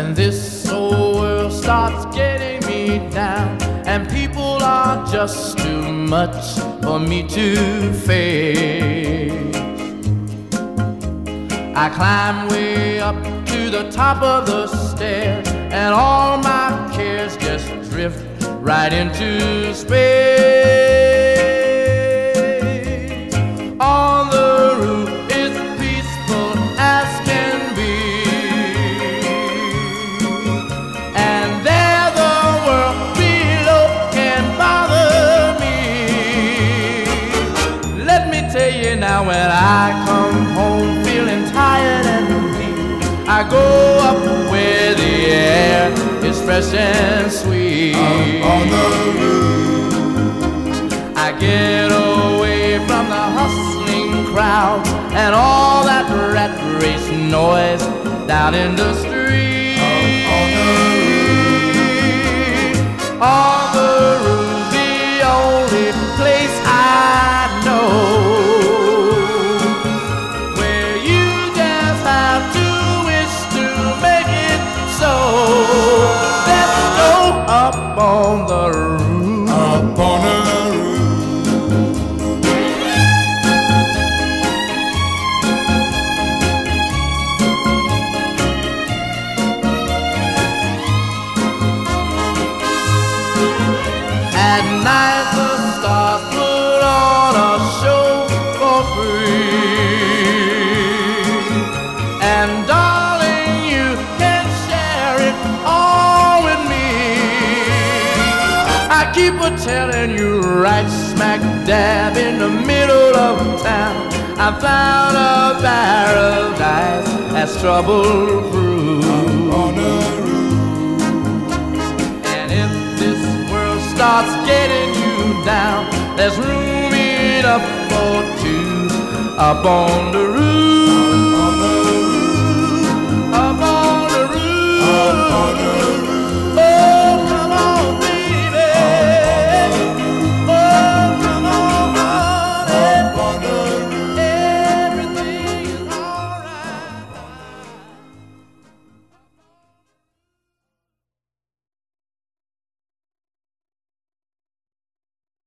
when this old world starts getting me down, and people are just too much for me to face. I climb way up to the top of the stairs, and all my cares just drift right into space. On the roof it's peaceful as can be, and there the world below can bother me. Let me tell you now, when I come home feeling tired and weak, I go up where the air is fresh and sweet. On the roof, I get away from the hustling crowd and all that rat race noise down in the street. on the roof, On the roof, the only place I know where you just have to wish to make it so. Let's go up on the roof. up on the roof. At night the stars put on a show for free, and darling, you can share it all with me. I keep a telling you, right smack dab in the middle of town, I found a paradise that's trouble-proof. On the roof, And if this world starts getting you down, there's room enough for two up on the roof.